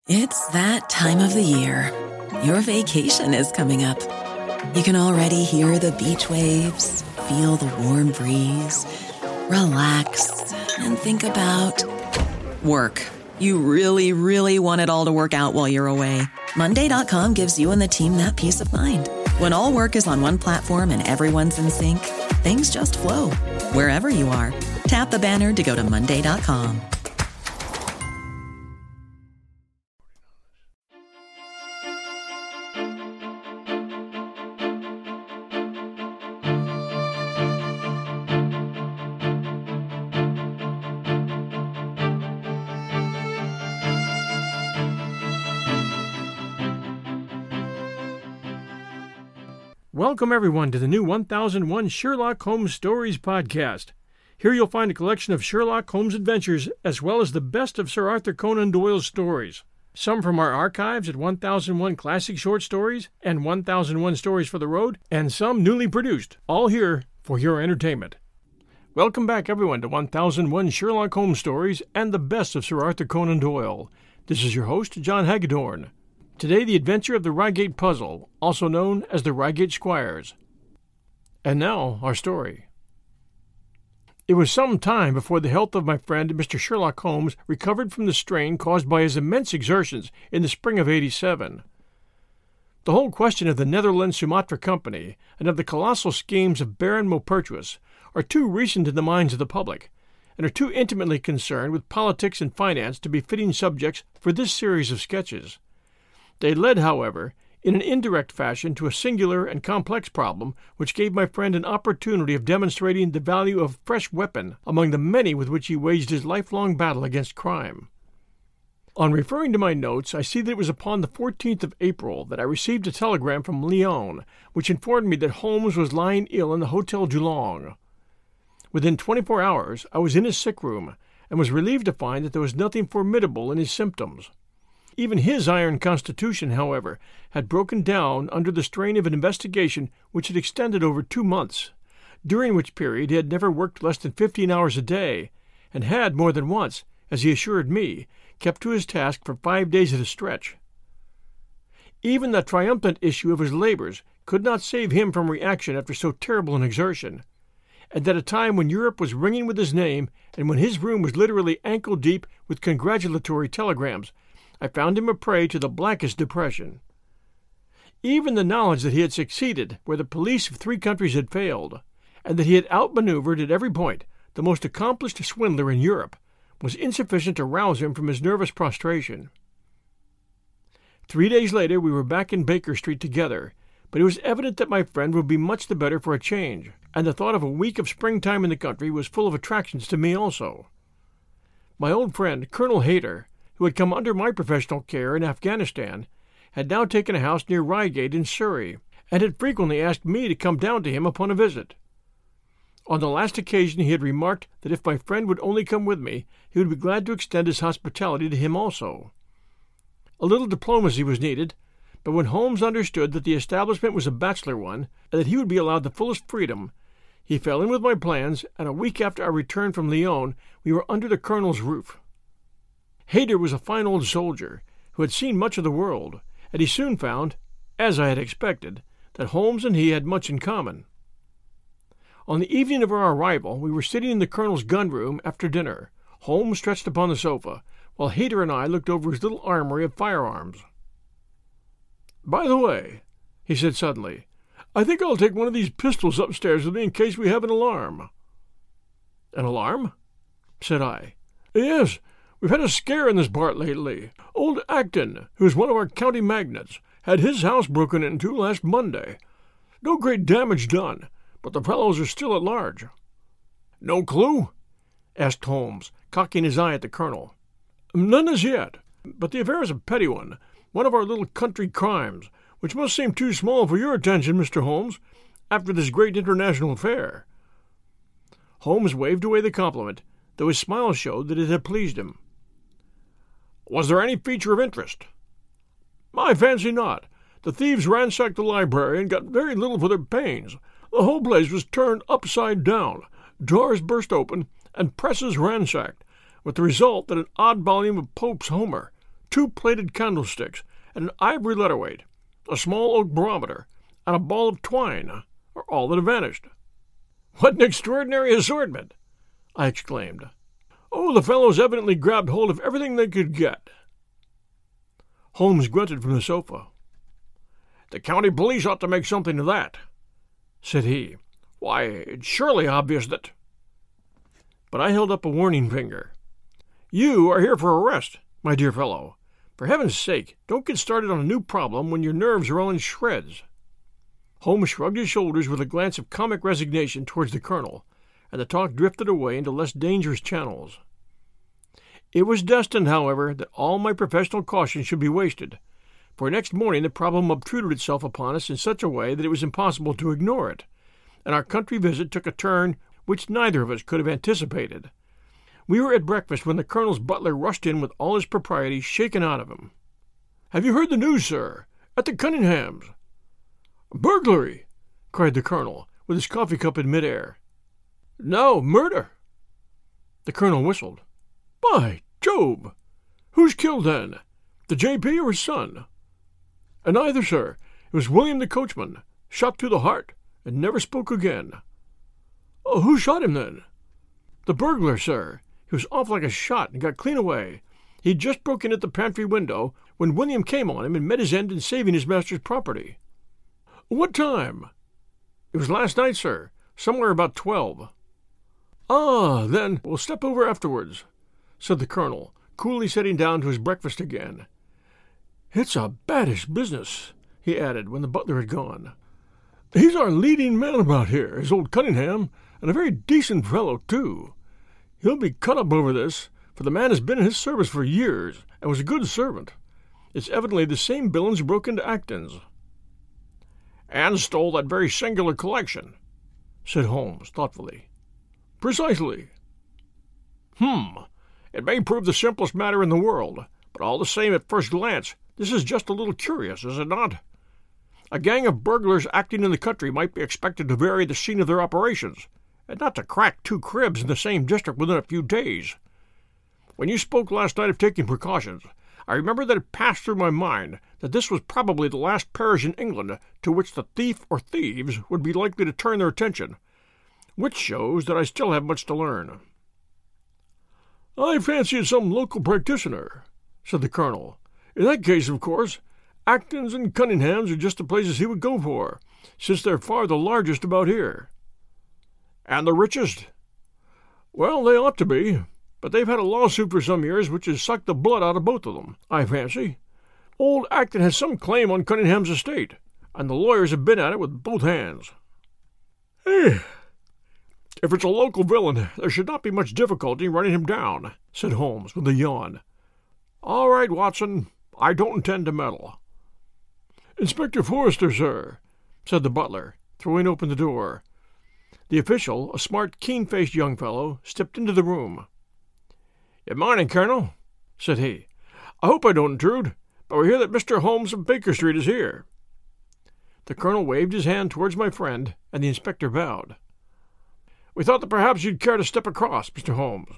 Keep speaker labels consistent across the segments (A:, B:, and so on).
A: It's that time of the year. Your vacation is coming up. You can already hear the beach waves, feel the warm breeze, relax, and think about work. You really, really want it all to work out while you're away. Monday.com gives you and the team that peace of mind. When all work is on one platform and everyone's in sync, things just flow. Wherever you are, tap the banner to go to Monday.com.
B: Welcome, everyone, to the new 1001 Sherlock Holmes Stories podcast. Here you'll find a collection of Sherlock Holmes adventures, as well as the best of Sir Arthur Conan Doyle's stories. Some from our archives at 1001 Classic Short Stories and 1001 Stories for the Road, and some newly produced, all here for your entertainment. Welcome back, everyone, to 1001 Sherlock Holmes Stories and the best of Sir Arthur Conan Doyle. This is your host, John Hagedorn. Today, the adventure of the Reigate Puzzle, also known as the Reigate Squires. And now, our story. It was some time before the health of my friend Mr. Sherlock Holmes recovered from the strain caused by his immense exertions in the spring of '87. The whole question of the Netherlands-Sumatra Company and of the colossal schemes of Baron Maupertuis are too recent in the minds of the public, and are too intimately concerned with politics and finance to be fitting subjects for this series of sketches. They led, however, in an indirect fashion to a singular and complex problem which gave my friend an opportunity of demonstrating the value of a fresh weapon among the many with which he waged his lifelong battle against crime. On referring to my notes, I see that it was upon the 14th of April that I received a telegram from Lyon, which informed me that Holmes was lying ill in the Hotel Dulong. Within 24 hours I was in his sick room, and was relieved to find that there was nothing formidable in his symptoms. Even his iron constitution, however, had broken down under the strain of an investigation which had extended over 2 months, during which period he had never worked less than 15 hours a day, and had more than once, as he assured me, kept to his task for 5 days at a stretch. Even the triumphant issue of his labors could not save him from reaction after so terrible an exertion, and at a time when Europe was ringing with his name, and when his room was literally ankle-deep with congratulatory telegrams, I found him a prey to the blackest depression. Even the knowledge that he had succeeded where the police of 3 countries had failed, and that he had outmaneuvered at every point the most accomplished swindler in Europe, was insufficient to rouse him from his nervous prostration. 3 days later we were back in Baker Street together, but it was evident that my friend would be much the better for a change, and the thought of a week of springtime in the country was full of attractions to me also. My old friend, Colonel Hayter, who had come under my professional care in Afghanistan, had now taken a house near Reigate in Surrey, and had frequently asked me to come down to him upon a visit. On the last occasion he had remarked that if my friend would only come with me, he would be glad to extend his hospitality to him also. A little diplomacy was needed, but when Holmes understood that the establishment was a bachelor one, and that he would be allowed the fullest freedom, he fell in with my plans, and a week after our return from Lyon we were under the Colonel's roof. Hayter was a fine old soldier, who had seen much of the world, and he soon found, as I had expected, that Holmes and he had much in common. On the evening of our arrival we were sitting in the Colonel's gun-room after dinner, Holmes stretched upon the sofa, while Hayter and I looked over his little armory of firearms. "By the way," he said suddenly, "I think I'll take one of these pistols upstairs with me in case we have an alarm." "An alarm?" said I. "Yes. We've had a scare in this part lately. Old Acton, who's one of our county magnates, had his house broken into last Monday. No great damage done, but the fellows are still at large." "No clue?" asked Holmes, cocking his eye at the Colonel. "None as yet, but the affair is a petty one of our little country crimes, which must seem too small for your attention, Mr. Holmes, after this great international affair." Holmes waved away the compliment, though his smile showed that it had pleased him. "Was there any feature of interest?" "I fancy not. The thieves ransacked the library and got very little for their pains. The whole place was turned upside down, drawers burst open, and presses ransacked, with the result that an odd volume of Pope's Homer, 2 plated candlesticks, and an ivory letter-weight, a small oak barometer, and a ball of twine are all that have vanished." "What an extraordinary assortment!" I exclaimed. "Oh, the fellows evidently grabbed hold of everything they could get." Holmes grunted from the sofa. "The county police ought to make something of that," said he. "Why, it's surely obvious that—" But I held up a warning finger. "You are here for arrest, my dear fellow. For heaven's sake, don't get started on a new problem when your nerves are all in shreds." Holmes shrugged his shoulders with a glance of comic resignation towards the colonel, and the talk drifted away into less dangerous channels. It was destined, however, that all my professional caution should be wasted, for next morning the problem obtruded itself upon us in such a way that it was impossible to ignore it, and our country visit took a turn which neither of us could have anticipated. We were at breakfast when the colonel's butler rushed in with all his propriety shaken out of him. "Have you heard the news, sir? At the Cunninghams'?" "Burglary!" cried the colonel, with his coffee cup in mid-air. "No, murder." The colonel whistled. "By Jove! Who's killed, then? The J.P. or his son?" "Neither, sir. It was William the coachman, shot through the heart, and never spoke again." "Who shot him, then?" "The burglar, sir. He was off like a shot and got clean away. He'd just broke in at the pantry window when William came on him and met his end in saving his master's property." "What time?" "It was last night, sir, somewhere about 12. "Ah, then we'll step over afterwards," said the colonel, coolly sitting down to his breakfast again. "It's a baddish business," he added when the butler had gone. "He's our leading man about here, is old Cunningham, and a very decent fellow, too. He'll be cut up over this, for the man has been in his service for years, and was a good servant. It's evidently the same villains who broke into Acton's." "And stole that very singular collection," said Holmes, thoughtfully. "Precisely." It may prove the simplest matter in the world, but all the same at first glance, this is just a little curious, is it not? A gang of burglars acting in the country might be expected to vary the scene of their operations, and not to crack 2 cribs in the same district within a few days. When you spoke last night of taking precautions, I remember that it passed through my mind that this was probably the last parish in England to which the thief or thieves would be likely to turn their attention, which shows that I still have much to learn." "I fancy it's some local practitioner," said the colonel. "In that case, of course, Acton's and Cunningham's are just the places he would go for, since they're far the largest about here." "And the richest?" "Well, they ought to be, but they've had a lawsuit for some years which has sucked the blood out of both of them, I fancy. Old Acton has some claim on Cunningham's estate, and the lawyers have been at it with both hands." "If it's a local villain, there should not be much difficulty in running him down," said Holmes with a yawn. "All right, Watson, I don't intend to meddle." "Inspector Forrester, sir," said the butler, throwing open the door. The official, a smart, keen-faced young fellow, stepped into the room. "Good morning, Colonel," said he. "I hope I don't intrude, but we hear that Mr. Holmes of Baker Street is here." The colonel waved his hand towards my friend, and the inspector bowed. "We thought that perhaps you'd care to step across, Mr. Holmes."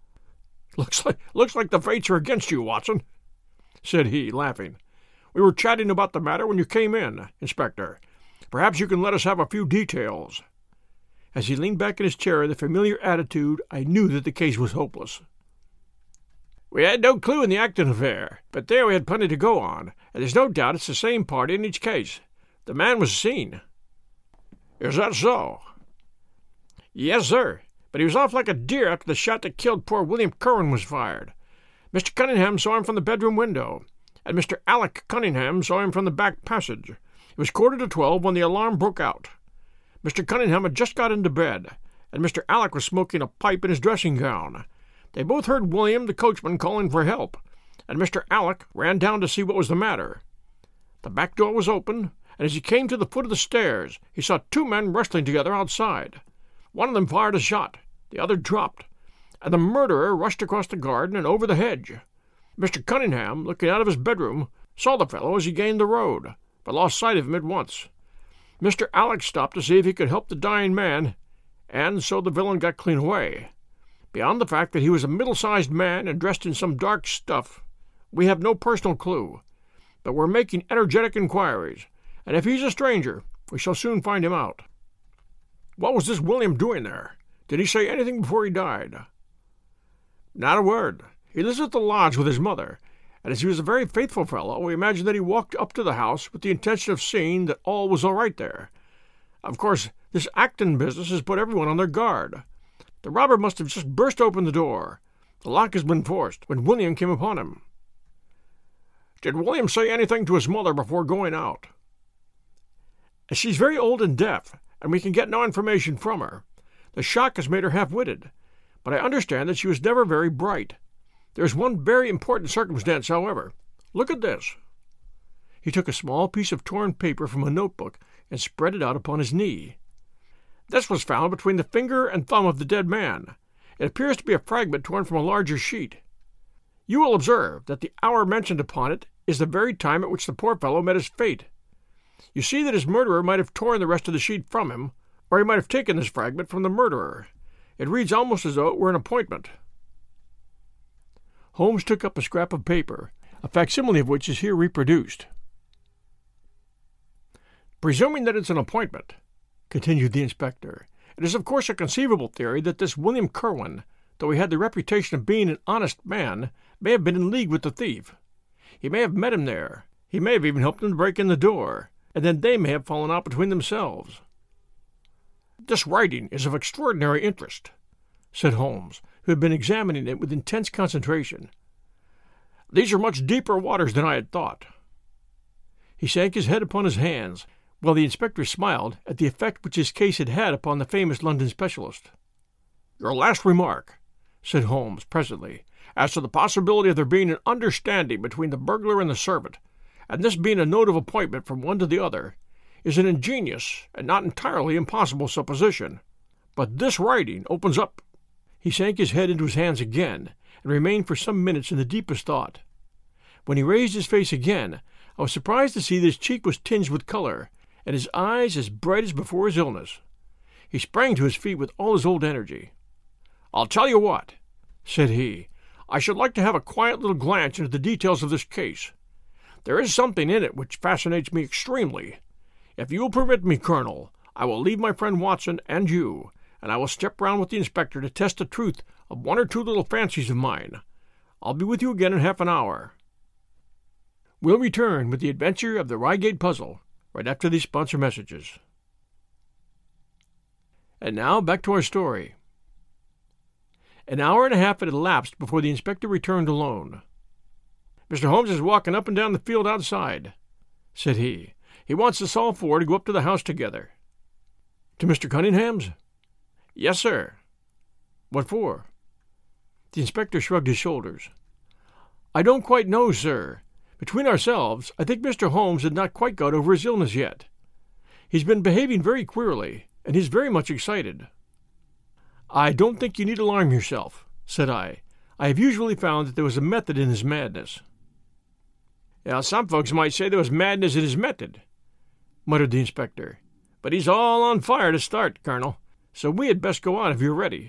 B: Looks like the fates are against you, Watson," said he, laughing. "We were chatting about the matter when you came in, Inspector. Perhaps you can let us have a few details." As he leaned back in his chair in the familiar attitude, I knew that the case was hopeless. "We had no clue in the Acton affair, but there we had plenty to go on, and there's no doubt it's the same party in each case. The man was seen." "Is that so?" "Yes, sir, but he was off like a deer after the shot that killed poor William Curran was fired. Mr. Cunningham saw him from the bedroom window, and Mr. Alec Cunningham saw him from the back passage. It was 11:45 when the alarm broke out. Mr. Cunningham had just got into bed, and Mr. Alec was smoking a pipe in his dressing-gown. They both heard William, the coachman, calling for help, and Mr. Alec ran down to see what was the matter. The back door was open, and as he came to the foot of the stairs, he saw 2 men wrestling together outside. One of them fired a shot, the other dropped, and the murderer rushed across the garden and over the hedge. Mr. Cunningham, looking out of his bedroom, saw the fellow as he gained the road, but lost sight of him at once. Mr. Alec stopped to see if he could help the dying man, and so the villain got clean away. Beyond the fact that he was a middle-sized man and dressed in some dark stuff, We have no personal clue, but we're making energetic inquiries, and if he's a stranger, we shall soon find him out. What was this William doing there? Did he say anything before he died? Not a word. He lives at the lodge with his mother, and as he was a very faithful fellow, we imagine that he walked up to the house with the intention of seeing that all was all right there. Of course, this Acton business has put everyone on their guard. The robber must have just burst open the door. The lock has been forced when William came upon him. Did William say anything to his mother before going out? She's very old and deaf, and we can get no information from her. The shock has made her half-witted, but I understand that she was never very bright. There is one very important circumstance, however. Look at this." He took a small piece of torn paper from a notebook and spread it out upon his knee. "This was found between the finger and thumb of the dead man. It appears to be a fragment torn from a larger sheet. You will observe that the hour mentioned upon it is the very time at which the poor fellow met his fate. You see that his murderer might have torn the rest of the sheet from him, or he might have taken this fragment from the murderer. It reads almost as though it were an appointment." Holmes took up a scrap of paper, a facsimile of which is here reproduced. "Presuming that it's an appointment," continued the inspector, "it is of course a conceivable theory that this William Kirwan, though he had the reputation of being an honest man, may have been in league with the thief. He may have met him there. He may have even helped him to break in the door, and then they may have fallen out between themselves." "This writing is of extraordinary interest," said Holmes, who had been examining it with intense concentration. "These are much deeper waters than I had thought." He sank his head upon his hands, while the inspector smiled at the effect which his case had had upon the famous London specialist. "Your last remark," said Holmes presently, "as to the possibility of there being an understanding between the burglar and the servant, and this being a note of appointment from one to the other, is an ingenious and not entirely impossible supposition. But this writing opens up—" He sank his head into his hands again, and remained for some minutes in the deepest thought. When he raised his face again, I was surprised to see that his cheek was tinged with color, and his eyes as bright as before his illness. He sprang to his feet with all his old energy. "I'll tell you what," said he. "I should like to have a quiet little glance into the details of this case. There is something in it which fascinates me extremely. If you will permit me, Colonel, I will leave my friend Watson and you, and I will step round with the inspector to test the truth of one or two little fancies of mine. I'll be with you again in half an hour." We'll return with the adventure of the Reigate puzzle right after these sponsor messages. And now back to our story. An hour and a half had elapsed before the inspector returned alone. "Mr. Holmes is walking up and down the field outside," said he. "He wants us all four to go up to the house together." "To Mr. Cunningham's?" "Yes, sir." "What for?" The inspector shrugged his shoulders. "I don't quite know, sir. Between ourselves, I think Mr. Holmes had not quite got over his illness yet. He's been behaving very queerly, and he's very much excited." "I don't think you need alarm yourself," said I. "I have usually found that there was a method in his madness." "Now, some folks might say there was madness in his method," muttered the inspector. "But he's all on fire to start, Colonel, so we had best go on if you're ready."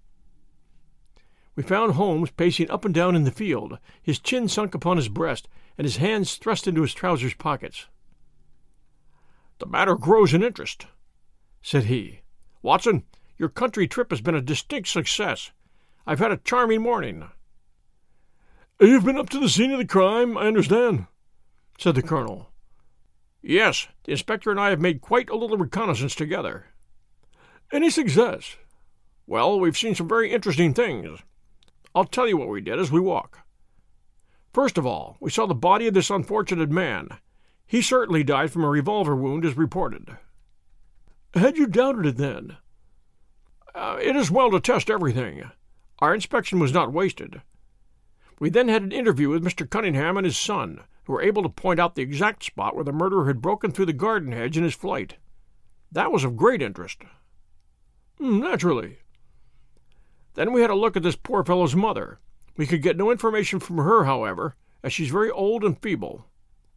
B: We found Holmes pacing up and down in the field, his chin sunk upon his breast, and his hands thrust into his trousers pockets. "The matter grows in interest," said he. "Watson, your country trip has been a distinct success. I've had a charming morning." "You've been up to the scene of the crime, I understand," said the colonel. "Yes, the inspector and I have made quite a little reconnaissance together." "Any success?" "Well, we've seen some very interesting things. I'll tell you what we did as we walk. First of all, we saw the body of this unfortunate man. He certainly died from a revolver wound, as reported." "Had you doubted it, then?" "It is well to test everything. Our inspection was not wasted. We then had an interview with Mr. Cunningham and his son, who were able to point out the exact spot where the murderer had broken through the garden hedge in his flight. That was of great interest." "Naturally." "Then we had a look at this poor fellow's mother. We could get no information from her, however, as she's very old and feeble."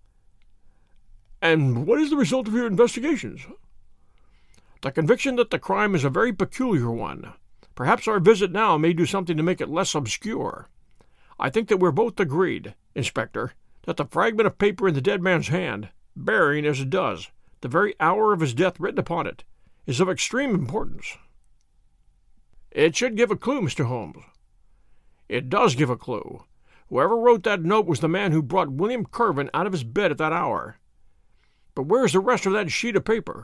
B: "And what is the result of your investigations?" "The conviction that the crime is a very peculiar one. Perhaps our visit now may do something to make it less obscure. I think that we're both agreed, Inspector, that the fragment of paper in the dead man's hand, bearing, as it does, the very hour of his death written upon it, is of extreme importance." "It should give a clue, Mr. Holmes." "It does give a clue. Whoever wrote that note was the man who brought William Kirwan out of his bed at that hour. But where's the rest of that sheet of paper?"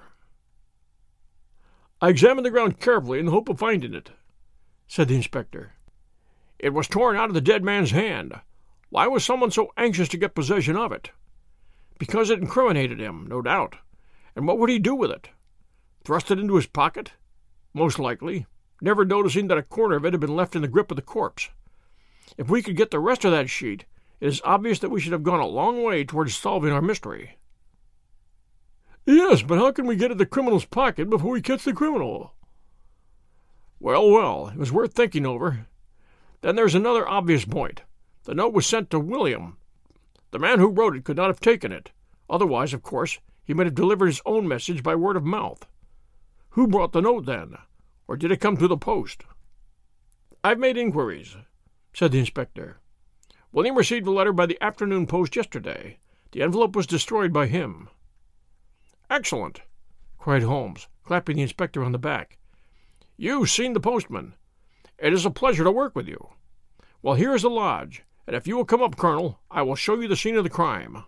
B: "I examined the ground carefully in the hope of finding it," said the inspector. "It was torn out of the dead man's hand. Why was someone so anxious to get possession of it? Because it incriminated him, no doubt. And what would he do with it? Thrust it into his pocket? Most likely, never noticing that a corner of it had been left in the grip of the corpse. If we could get the rest of that sheet, it is obvious that we should have gone a long way towards solving our mystery." "Yes, but how can we get at the criminal's pocket before we catch the criminal?" Well, it was worth thinking over. Then there's another obvious point. The note was sent to William. The man who wrote it could not have taken it. Otherwise, of course, he might have delivered his own message by word of mouth. Who brought the note, then? Or did it come through the post?" "I've made inquiries," said the inspector. "William received the letter by the afternoon post yesterday. The envelope was destroyed by him." "Excellent!" cried Holmes, clapping the inspector on the back. "You've seen the postman. It is a pleasure to work with you. Well, here is the lodge, and if you will come up, Colonel, I will show you the scene of the crime."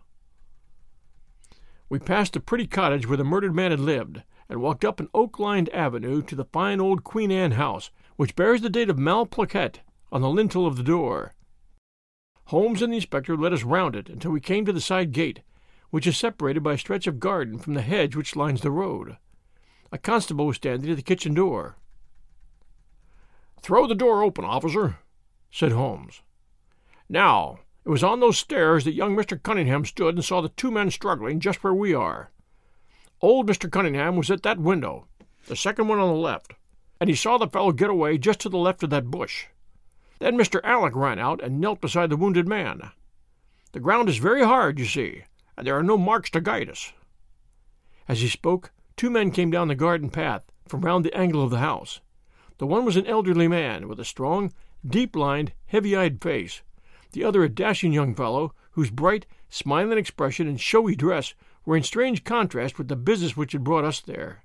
B: We passed the pretty cottage where the murdered man had lived, and walked up an oak-lined avenue to the fine old Queen Anne house, which bears the date of Malplaquet on the lintel of the door. Holmes and the inspector led us round it until we came to the side gate, which is separated by a stretch of garden from the hedge which lines the road. A constable was standing at the kitchen door. "Throw the door open, officer," said Holmes. "Now, it was on those stairs that young Mr. Cunningham stood and saw the two men struggling just where we are. Old Mr. Cunningham was at that window, the second one on the left, and he saw the fellow get away just to the left of that bush. Then Mr. Alec ran out and knelt beside the wounded man. The ground is very hard, you see, and there are no marks to guide us." As he spoke, two men came down the garden path from round the angle of the house. The one was an elderly man with a strong, deep-lined, heavy-eyed face, the other a dashing young fellow whose bright, smiling expression and showy dress were in strange contrast with the business which had brought us there.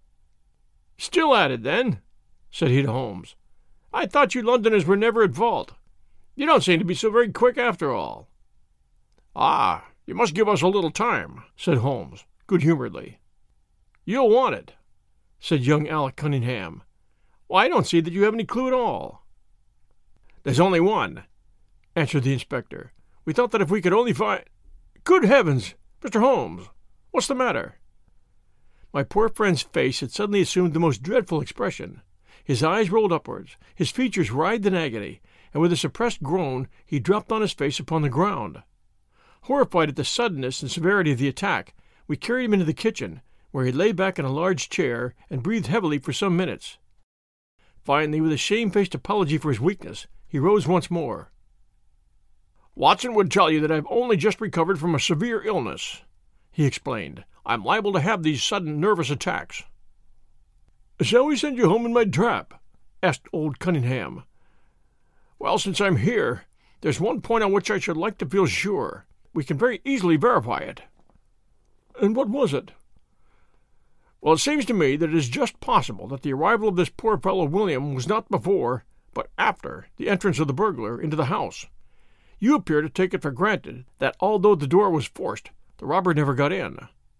B: "Still at it, then?" said he to Holmes. "I thought you Londoners were never at fault. You don't seem to be so very quick after all." "Ah, you must give us a little time," said Holmes, good-humoredly. "You'll want it," said young Alec Cunningham. "Why, I don't see that you have any clue at all." "There's only one," answered the inspector. "We thought that if we could only find—" "Good heavens! Mr. Holmes, what's the matter?" My poor friend's face had suddenly assumed the most dreadful expression. His eyes rolled upwards, his features writhed in agony, and with a suppressed groan he dropped on his face upon the ground. Horrified at the suddenness and severity of the attack, we carried him into the kitchen, where he lay back in a large chair and breathed heavily for some minutes. Finally, with a shamefaced apology for his weakness, he rose once more. "Watson would tell you that I've only just recovered from a severe illness," he explained. "I'm liable to have these sudden nervous attacks." "Shall we send you home in my trap?" asked old Cunningham. "Well, since I'm here, there's one point on which I should like to feel sure. We can very easily verify it." "And what was it?" "Well, it seems to me that it is just possible that the arrival of this poor fellow William was not before, but after, the entrance of the burglar into the house. You appear to take it for granted that although the door was forced, the robber never got in."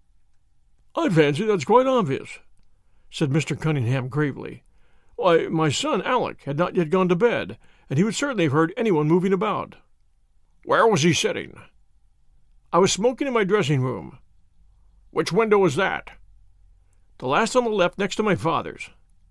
B: "I fancy that's quite obvious," said Mr. Cunningham gravely. "Why, my son Alec had not yet gone to bed, and he would certainly have heard anyone moving about." "Where was he sitting?" "I was smoking in my dressing-room." "Which window was that?" "The last on the left next to my father's."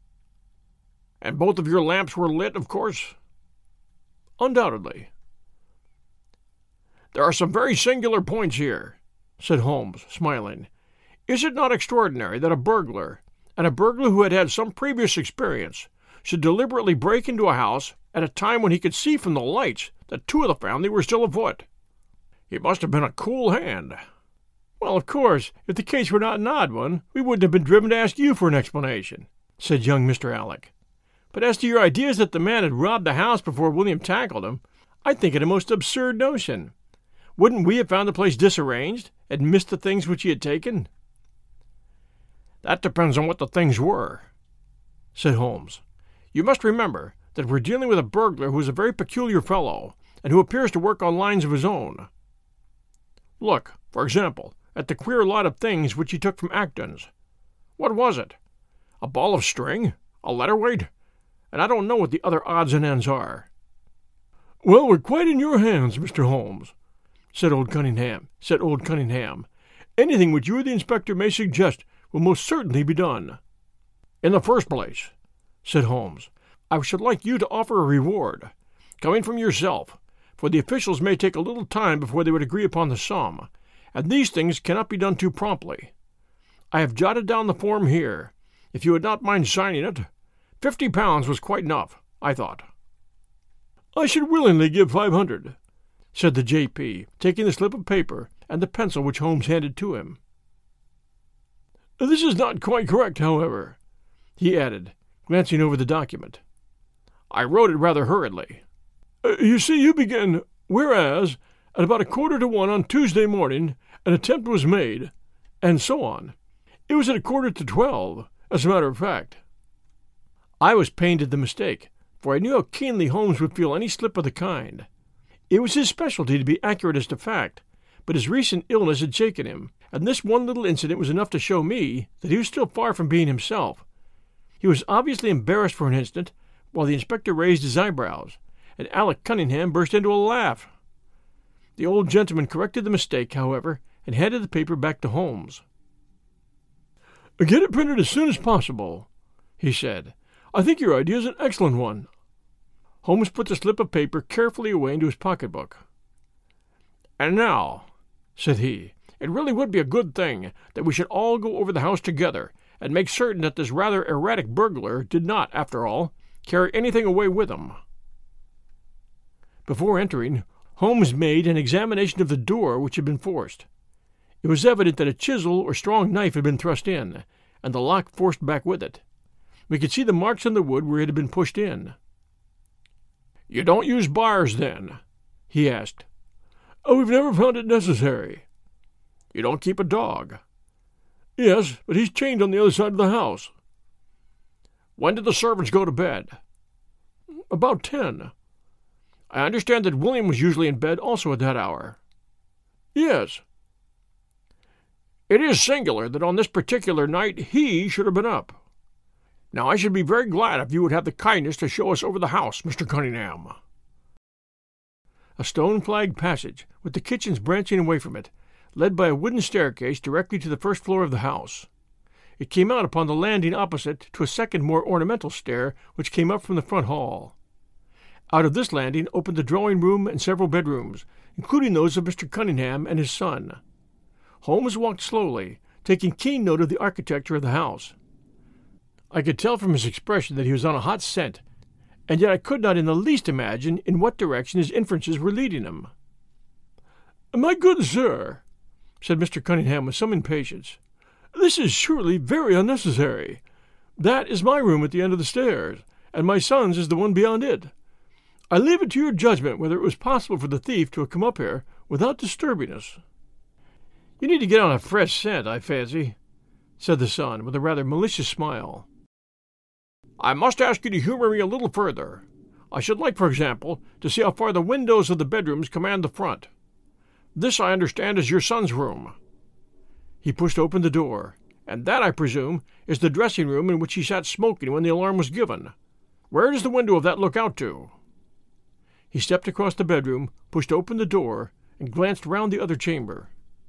B: "And both of your lamps were lit, of course?" "Undoubtedly." "There are some very singular points here," said Holmes, smiling. "Is it not extraordinary that a burglar, and a burglar who had had some previous experience, should deliberately break into a house at a time when he could see from the lights that two of the family were still afoot? He must have been a cool hand." "Well, of course, if the case were not an odd one, we wouldn't have been driven to ask you for an explanation," said young Mr. Alec. "But as to your ideas that the man had robbed the house before William tackled him, I think it a most absurd notion. Wouldn't we have found the place disarranged and missed the things which he had taken?" "That depends on what the things were," said Holmes. "You must remember that we're dealing with a burglar who is a very peculiar fellow, and who appears to work on lines of his own. Look, for example, at the queer lot of things which he took from Acton's. What was it? A ball of string? A letter weight? And I don't know what the other odds and ends are." "Well, we're quite in your hands, Mr. Holmes," said old Cunningham. "Anything which you or the inspector may suggest will most certainly be done." "In the first place," said Holmes, "I should like you to offer a reward, coming from yourself, for the officials may take a little time before they would agree upon the sum, and these things cannot be done too promptly. I have jotted down the form here. If you would not mind signing it, £50 was quite enough, I thought." "I should willingly give 500, said the J.P., taking the slip of paper and the pencil which Holmes handed to him. "This is not quite correct, however," he added, glancing over the document. "I wrote it rather hurriedly. You see, you begin, 'Whereas, at about 1:45 on Tuesday morning, an attempt was made,' and so on. It was at 11:45, as a matter of fact." I was pained at the mistake, for I knew how keenly Holmes would feel any slip of the kind. It was his specialty to be accurate as to fact, but his recent illness had shaken him, and this one little incident was enough to show me that he was still far from being himself. He was obviously embarrassed for an instant, while the inspector raised his eyebrows, and Alec Cunningham burst into a laugh. The old gentleman corrected the mistake, however, and handed the paper back to Holmes. "Get it printed as soon as possible," he said. "I think your idea is an excellent one." Holmes put the slip of paper carefully away into his pocketbook. "And now," said he, "it really would be a good thing that we should all go over the house together and make certain that this rather erratic burglar did not, after all, carry anything away with him." Before entering, Holmes made an examination of the door which had been forced. It was evident that a chisel or strong knife had been thrust in, and the lock forced back with it. We could see the marks on the wood where it had been pushed in. "You don't use bars, then?" he asked. "Oh, we've never found it necessary." "You don't keep a dog?" "Yes, but he's chained on the other side of the house." "When did the servants go to bed?" "About 10. I understand that William was usually in bed also at that hour."
C: "Yes."
B: "It is singular that on this particular night he should have been up. Now I should be very glad if you would have the kindness to show us over the house, Mr. Cunningham." A stone-flagged passage, with the kitchens branching away from it, led by a wooden staircase directly to the first floor of the house. It came out upon the landing opposite to a second more ornamental stair which came up from the front hall. Out of this landing opened the drawing-room and several bedrooms, including those of Mr. Cunningham and his son. Holmes walked slowly, taking keen note of the architecture of the house. I could tell from his expression that he was on a hot scent, and yet I could not in the least imagine in what direction his inferences were leading him.
C: "My good sir," said Mr. Cunningham with some impatience, "this is surely very unnecessary. That is my room at the end of the stairs, and my son's is the one beyond it. I leave it to your judgment whether it was possible for the thief to have come up here without disturbing us."
B: "You need to get on a fresh scent, I fancy," said the son, with a rather malicious smile. "I must ask you to humor me a little further. I should like, for example, to see how far the windows of the bedrooms command the front. This, I understand, is your son's room." He pushed open the door, "and that, I presume, is the dressing-room in which he sat smoking when the alarm was given. Where does the window of that look out to?" He stepped across the bedroom, pushed open the door, and glanced round the other chamber.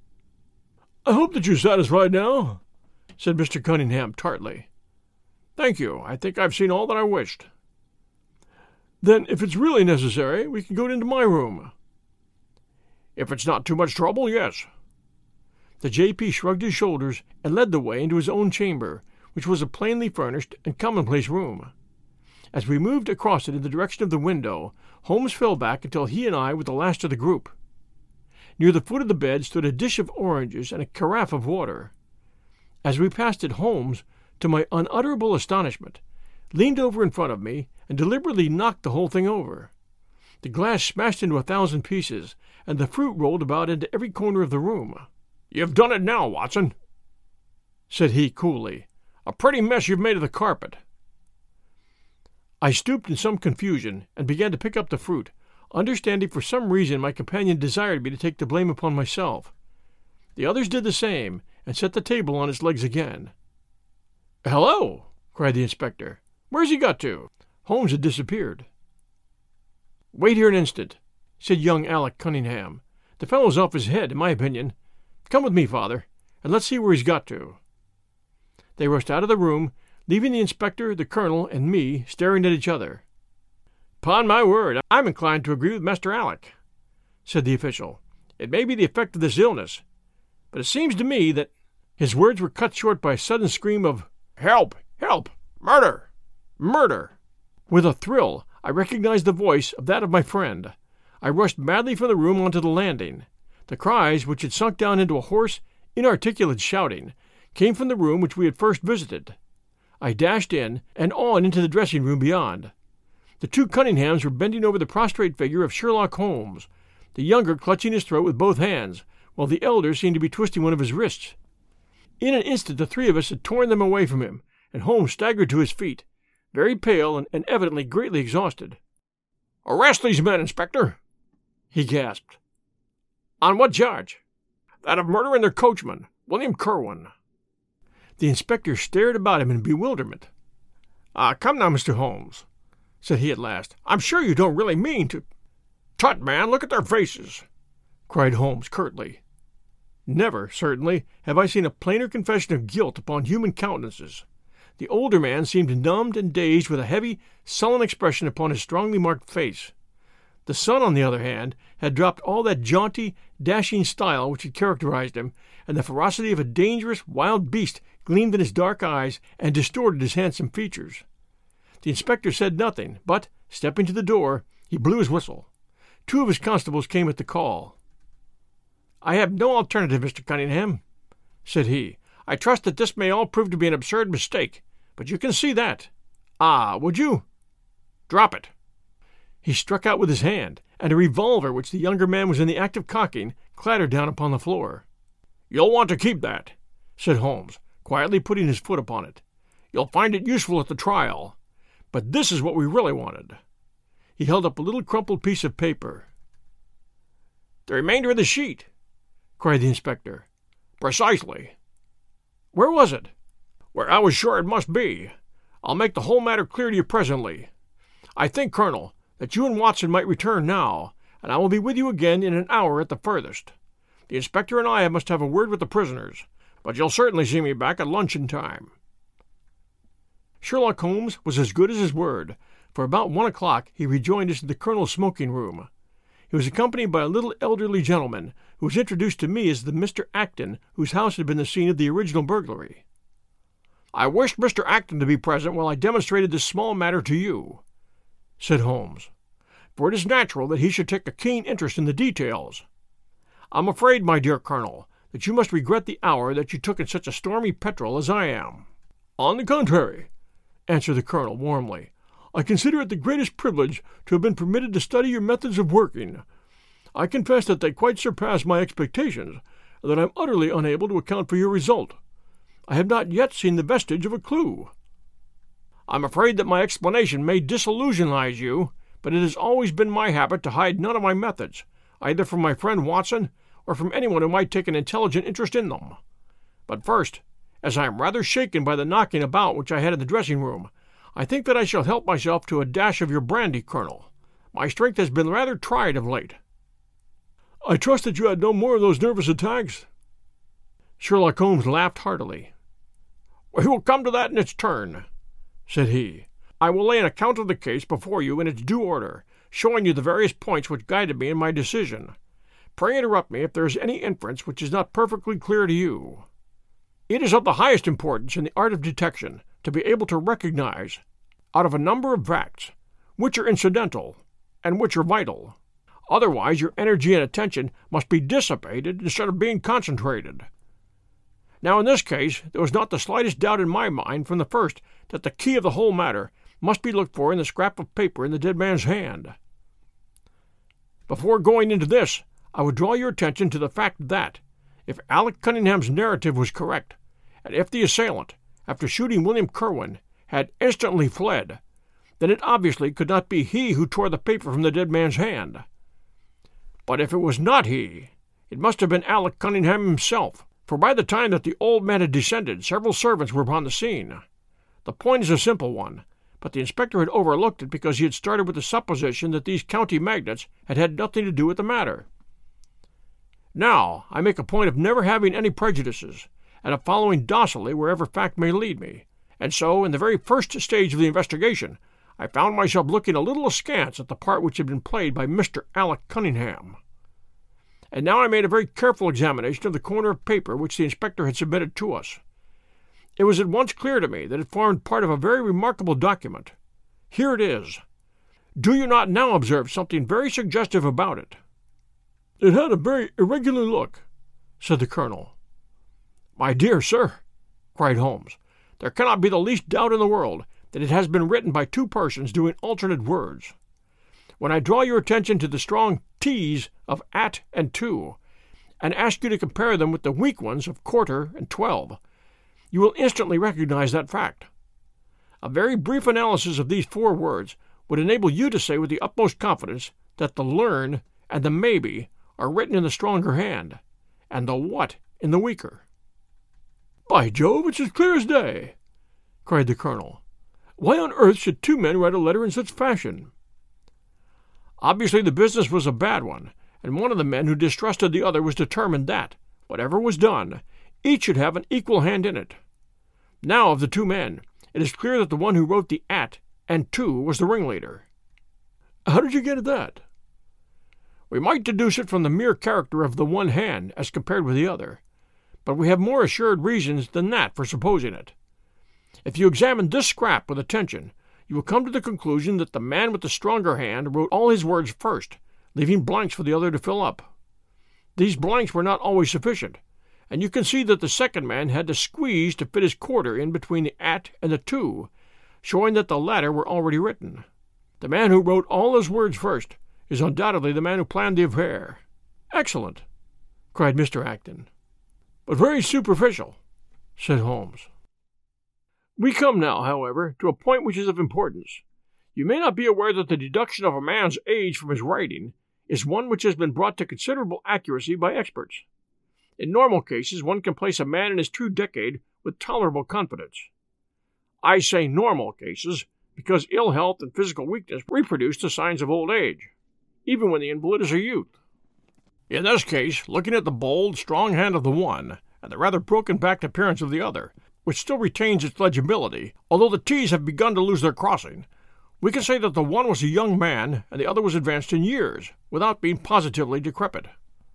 C: "I hope that you're satisfied now," said Mr. Cunningham tartly.
B: "Thank you. I think I've seen all that I wished."
C: "Then, if it's really necessary, we can go into my room."
B: "If it's not too much trouble, yes."
C: The J.P. shrugged his shoulders and led the way into his own chamber, which was a plainly furnished and commonplace room. As we moved across it in the direction of the window, Holmes fell back until he and I were the last of the group. Near the foot of the bed stood a dish of oranges and a carafe of water. As we passed it, Holmes, to my unutterable astonishment, leaned over in front of me and deliberately knocked the whole thing over. The glass smashed into 1,000 pieces, and the fruit rolled about into every corner of the room. "You've done it now, Watson," said he coolly. "A pretty mess you've made of the carpet." I stooped in some confusion and began to pick up the fruit, understanding for some reason my companion desired me to take the blame upon myself. The others did the same, and set the table on its legs again. "Hello!" cried the inspector. "Where's he got to?" Holmes had disappeared. "Wait here an instant," said young Alec Cunningham. "The fellow's off his head, in my opinion. Come with me, Father, and let's see where he's got to." They rushed out of the room, leaving the inspector, the colonel, and me staring at each other. "'Pon my word, I'm inclined to agree with Master Alec," said the official. "It may be the effect of this illness, but it seems to me that—" His words were cut short by a sudden scream of "Help! Help! Murder! Murder!" With a thrill, I recognized the voice of that of my friend. I rushed madly from the room onto the landing. The cries, which had sunk down into a hoarse, inarticulate shouting, came from the room which we had first visited. I dashed in, and on into the dressing-room beyond. The two Cunninghams were bending over the prostrate figure of Sherlock Holmes, the younger clutching his throat with both hands, while the elder seemed to be twisting one of his wrists. In an instant the three of us had torn them away from him, and Holmes staggered to his feet, very pale and evidently greatly exhausted. "Arrest these men, Inspector!" he gasped. "On what charge?" "That of murdering their coachman, William Kirwan." The inspector stared about him in bewilderment. "Come now, Mr. Holmes," said he at last. "I'm sure you don't really mean to—" "Tut, man, look at their faces!" cried Holmes curtly. Never, certainly, have I seen a plainer confession of guilt upon human countenances. The older man seemed numbed and dazed with a heavy, sullen expression upon his strongly marked face. The son, on the other hand, had dropped all that jaunty, dashing style which had characterized him, and the ferocity of a dangerous, wild beast gleamed in his dark eyes and distorted his handsome features. The inspector said nothing, but, stepping to the door, he blew his whistle. Two of his constables came at the call. "I have no alternative, Mr. Cunningham," said he. "I trust that this may all prove to be an absurd mistake, but you can see that. Would you? Drop it." He struck out with his hand, and a revolver which the younger man was in the act of cocking clattered down upon the floor. "You'll want to keep that," said Holmes, quietly putting his foot upon it. "You'll find it useful at the trial. But this is what we really wanted." He held up a little crumpled piece of paper. "The remainder of the sheet," cried the inspector. "Precisely." "Where was it?" "Where I was sure it must be. I'll make the whole matter clear to you presently. I think, Colonel, that you and Watson might return now, and I will be with you again in an hour at the furthest. The inspector and I must have a word with the prisoners, but you'll certainly see me back at luncheon time." Sherlock Holmes was as good as his word, for about 1 o'clock he rejoined us in the colonel's smoking-room. He was accompanied by a little elderly gentleman, who was introduced to me as the Mr. Acton whose house had been the scene of the original burglary. "I wished Mr. Acton to be present while I demonstrated this small matter to you," said Holmes, "for it is natural that he should take a keen interest in the details. I'm afraid, my dear Colonel, that you must regret the hour that you took in such a stormy petrel as I am." "On the contrary," answered the Colonel warmly, "I consider it the greatest privilege to have been permitted to study your methods of working. I confess that they quite surpass my expectations, and that I am utterly unable to account for your result. I have not yet seen the vestige of a clue." "I'm afraid that my explanation may disillusionize you, but it has always been my habit to hide none of my methods, either from my friend Watson or from anyone who might take an intelligent interest in them. But first, as I am rather shaken by the knocking about which I had in the dressing-room, I think that I shall help myself to a dash of your brandy, Colonel. My strength has been rather tried of late." "I trust that you had no more of those nervous attacks?" Sherlock Holmes laughed heartily. "We will come to that in its turn," said he. "I will lay an account of the case before you in its due order, showing you the various points which guided me in my decision. Pray interrupt me if there is any inference which is not perfectly clear to you. It is of the highest importance in the art of detection to be able to recognize, out of a number of facts, which are incidental and which are vital. Otherwise your energy and attention must be dissipated instead of being concentrated. Now, in this case, there was not the slightest doubt in my mind from the first that the key of the whole matter must be looked for in the scrap of paper in the dead man's hand. Before going into this, I would draw your attention to the fact that, if Alec Cunningham's narrative was correct, and if the assailant, after shooting William Kerwin, had instantly fled, then it obviously could not be he who tore the paper from the dead man's hand. But if it was not he, it must have been Alec Cunningham himself, for by the time that the old man had descended, several servants were upon the scene. The point is a simple one, but the inspector had overlooked it because he had started with the supposition that these county magnates had had nothing to do with the matter. Now, I make a point of never having any prejudices, and of following docilely wherever fact may lead me, and so, in the very first stage of the investigation, I found myself looking a little askance at the part which had been played by Mr. Alec Cunningham. And now I made a very careful examination of the corner of paper which the inspector had submitted to us. It was at once clear to me that it formed part of a very remarkable document. Here it is. Do you not now observe something very suggestive about it? It had a very irregular look, said the colonel. My dear sir, cried Holmes, there cannot be the least doubt in the world that it has been written by two persons doing alternate words. When I draw your attention to the strong T's of at and to, and ask you to compare them with the weak ones of quarter and 12, you will instantly recognize that fact. A very brief analysis of these four words would enable you to say with the utmost confidence that the learn and the maybe are written in the stronger hand, and the what in the weaker. By Jove, it's as clear as day, cried the colonel. Why on earth should two men write a letter in such fashion? Obviously the business was a bad one, and one of the men who distrusted the other was determined that, whatever was done, each should have an equal hand in it. Now, of the two men, it is clear that the one who wrote the at and to was the ringleader. How did you get at that? We might deduce it from the mere character of the one hand as compared with the other, but we have more assured reasons than that for supposing it. If you examine this scrap with attention, you will come to the conclusion that the man with the stronger hand wrote all his words first, leaving blanks for the other to fill up. These blanks were not always sufficient, and you can see that the second man had to squeeze to fit his quarter in between the at and the to, showing that the latter were already written. The man who wrote all his words first is undoubtedly the man who planned the affair. Excellent, cried Mr. Acton. But very superficial, said Holmes. We come now, however, to a point which is of importance. You may not be aware that the deduction of a man's age from his writing is one which has been brought to considerable accuracy by experts. In normal cases, one can place a man in his true decade with tolerable confidence. I say normal cases because ill health and physical weakness reproduce the signs of old age, even when the invalid is a youth. In this case, looking at the bold, strong hand of the one and the rather broken-backed appearance of the other, which still retains its legibility, although the T's have begun to lose their crossing, we can say that the one was a young man and the other was advanced in years, without being positively decrepit.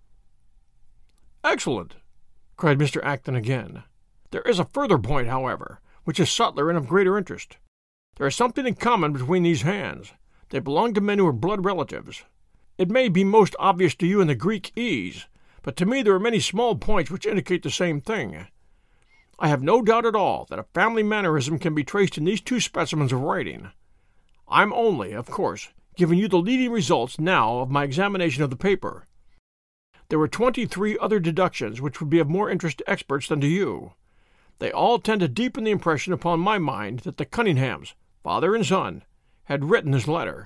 C: Excellent, cried Mr. Acton again. There is a further point, however, which is subtler and of greater interest. There is something in common between these hands. They belong to men who are blood relatives. It may be most obvious to you in the Greek E's, but to me there are many small points which indicate the same thing. I have no doubt at all that a family mannerism can be traced in these two specimens of writing. I'm only, of course, giving you the leading results now of my examination of the paper. There were 23 other deductions which would be of more interest to experts than to you. They all tend to deepen the impression upon my mind that the Cunninghams, father and son, had written this letter.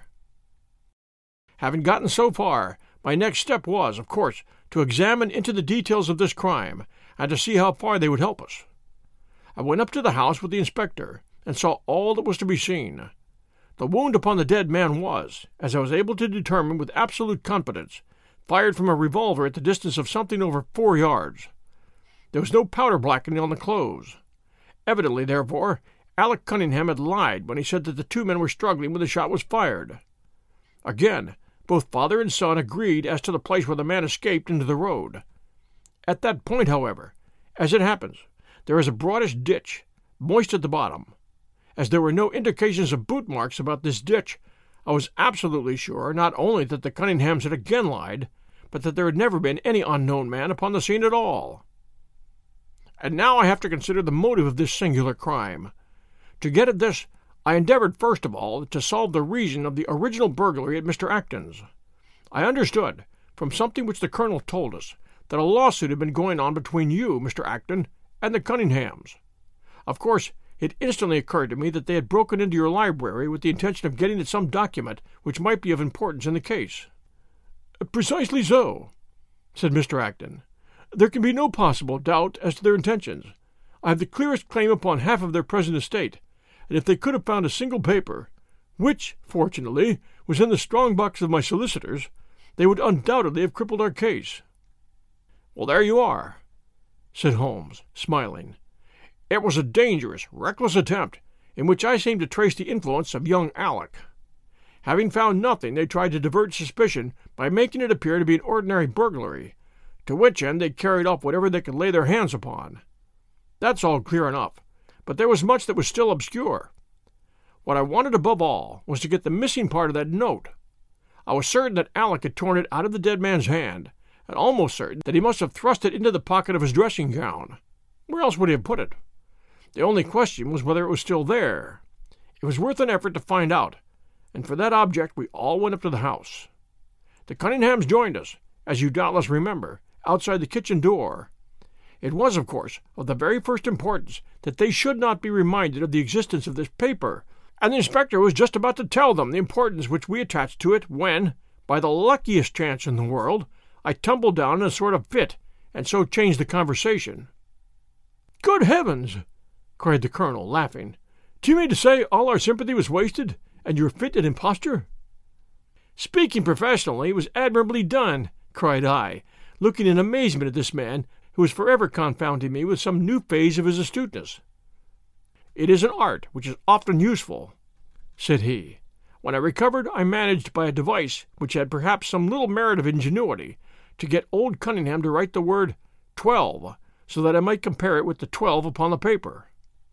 C: Having gotten so far, my next step was, of course, to examine into the details of this crime, and to see how far they would help us. I went up to the house with the inspector, and saw all that was to be seen. The wound upon the dead man was, as I was able to determine with absolute confidence, fired from a revolver at the distance of something over 4 yards. There was no powder blackening on the clothes. Evidently, therefore, Alec Cunningham had lied when he said that the two men were struggling when the shot was fired. Again, both father and son agreed as to the place where the man escaped into the road. At that point, however, as it happens, there is a broadish ditch, moist at the bottom. As there were no indications of boot marks about this ditch, I was absolutely sure not only that the Cunninghams had again lied, but that there had never been any unknown man upon the scene at all. And now I have to consider the motive of this singular crime. To get at this, I endeavored first of all to solve the reason of the original burglary at Mr. Acton's. I understood, from something which the Colonel told us, that a lawsuit had been going on between you, Mr. Acton, and the Cunninghams. Of course, it instantly occurred to me that they had broken into your library with the intention of getting at some document which might be of importance in the case. Precisely so, said Mr. Acton. There can be no possible doubt as to their intentions. I have the clearest claim upon half of their present estate, and if they could have found a single paper, which, fortunately, was in the strong box of my solicitors, they would undoubtedly have crippled our case. Well, there you are, said Holmes, smiling. It was a dangerous, reckless attempt, in which I seemed to trace the influence of young Alec. Having found nothing, they tried to divert suspicion by making it appear to be an ordinary burglary, to which end they carried off whatever they could lay their hands upon. That's all clear enough, but there was much that was still obscure. What I wanted above all was to get the missing part of that note. I was certain that Alec had torn it out of the dead man's hand, and almost certain that he must have thrust it into the pocket of his dressing gown. Where else would he have put it? The only question was whether it was still there. It was worth an effort to find out, and for that object we all went up to the house. The Cunninghams joined us, as you doubtless remember, outside the kitchen door. It was, of course, of the very first importance that they should not be reminded of the existence of this paper, and the inspector was just about to tell them the importance which we attached to it when, by the luckiest chance in the world, I tumbled down in a sort of fit, and so changed the conversation. Good heavens! Cried the Colonel, laughing. Do you mean to say all our sympathy was wasted, and your fit an imposture? Speaking professionally, it was admirably done, cried I, looking in amazement at this man, who was forever confounding me with some new phase of his astuteness. It is an art which is often useful, said he. When I recovered, I managed by a device which had perhaps some little merit of ingenuity to get old Cunningham to write the word 12, so that I might compare it with the 12 upon the paper.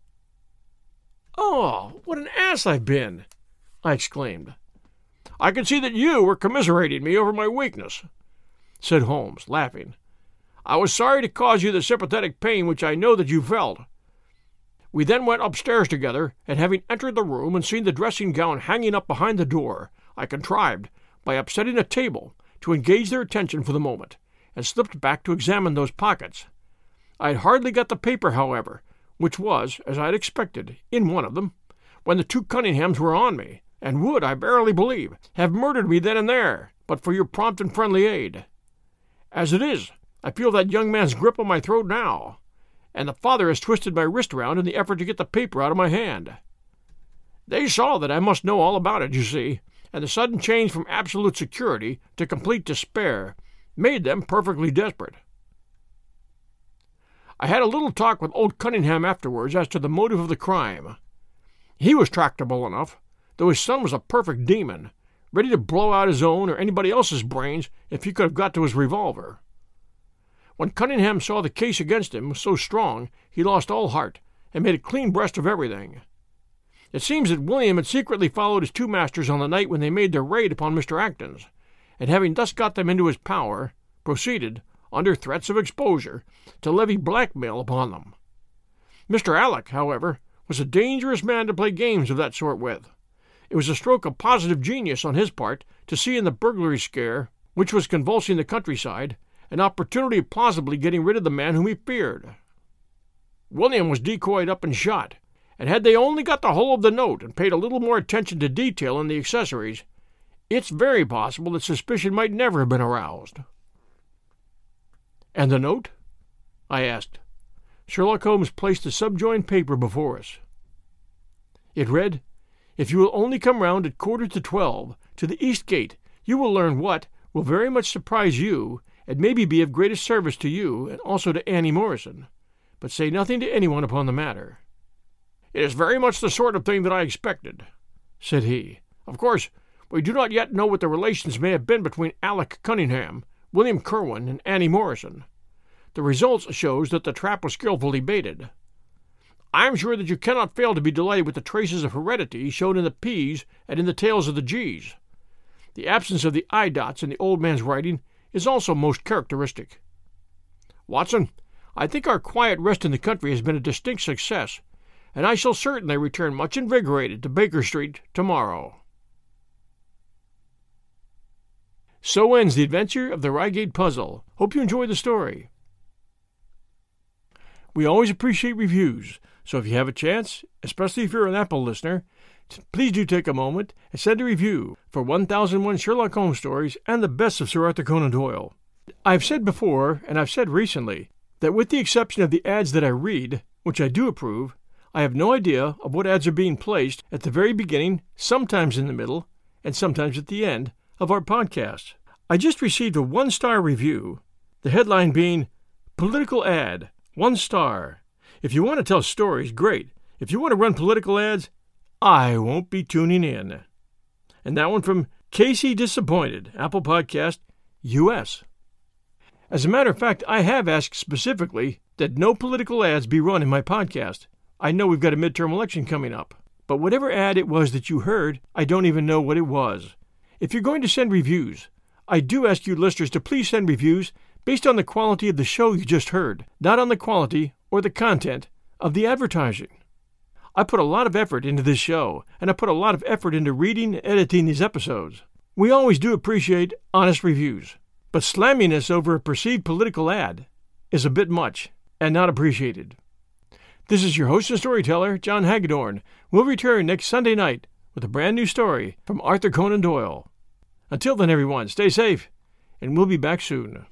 C: Oh, what an ass I've been! I exclaimed. I could see that you were commiserating me over my weakness, said Holmes, laughing. I was sorry to cause you the sympathetic pain which I know that you felt. We then went upstairs together, and having entered the room and seen the dressing-gown hanging up behind the door, I contrived, by upsetting a table, to engage their attention for the moment, and slipped back to examine those pockets. I had hardly got the paper, however, which was, as I had expected, in one of them, when the two Cunninghams were on me, and would, I verily believe, have murdered me then and there, but for your prompt and friendly aid. As it is, I feel that young man's grip on my throat now, and the father has twisted my wrist round in the effort to get the paper out of my hand. They saw that I must know all about it, you see, and the sudden change from absolute security to complete despair made them perfectly desperate. I had a little talk with old Cunningham afterwards as to the motive of the crime. He was tractable enough, though his son was a perfect demon, ready to blow out his own or anybody else's brains if he could have got to his revolver. When Cunningham saw the case against him was so strong, he lost all heart, and made a clean breast of everything. It seems that William had secretly followed his two masters on the night when they made their raid upon Mr. Acton's, and having thus got them into his power, proceeded, under threats of exposure, to levy blackmail upon them. Mr. Alec, however, was a dangerous man to play games of that sort with. It was a stroke of positive genius on his part to see in the burglary scare, which was convulsing the countryside, an opportunity of plausibly getting rid of the man whom he feared. William was decoyed up and shot, and had they only got the whole of the note and paid a little more attention to detail in the accessories, it's very possible that suspicion might never have been aroused. And the note? I asked. Sherlock Holmes placed the subjoined paper before us. It read, If you will only come round at 11:45 to the East Gate, you will learn what will very much surprise you and maybe be of greatest service to you and also to Annie Morrison, but say nothing to anyone upon the matter. It is very much the sort of thing that I expected, said he. Of course, we do not yet know what the relations may have been between Alec Cunningham, William Kerwin, and Annie Morrison. The result shows that the trap was skillfully baited. I am sure that you cannot fail to be delighted with the traces of heredity shown in the P's and in the tails of the G's. The absence of the eye dots in the old man's writing is also most characteristic. Watson, I think our quiet rest in the country has been a distinct success, and I shall certainly return much invigorated to Baker Street tomorrow. So ends the adventure of the Reigate Puzzle. Hope you enjoy the story. We always appreciate reviews, so if you have a chance, especially if you're an Apple listener, please do take a moment and send a review for 1001 Sherlock Holmes Stories and the best of Sir Arthur Conan Doyle. I've said before, and I've said recently, that with the exception of the ads that I read, which I do approve, I have no idea of what ads are being placed at the very beginning, sometimes in the middle, and sometimes at the end of our podcast. I just received a 1-star review, the headline being, Political Ad, 1 star. If you want to tell stories, great. If you want to run political ads, I won't be tuning in. And that one from Casey Disappointed, Apple Podcast, US. As a matter of fact, I have asked specifically that no political ads be run in my podcast. I know we've got a midterm election coming up. But whatever ad it was that you heard, I don't even know what it was. If you're going to send reviews, I do ask you listeners to please send reviews based on the quality of the show you just heard, not on the quality or the content of the advertising. I put a lot of effort into this show, and I put a lot of effort into reading and editing these episodes. We always do appreciate honest reviews, but slamming us over a perceived political ad is a bit much and not appreciated. This is your host and storyteller, John Hagedorn. We'll return next Sunday night with a brand new story from Arthur Conan Doyle. Until then, everyone, stay safe, and we'll be back soon.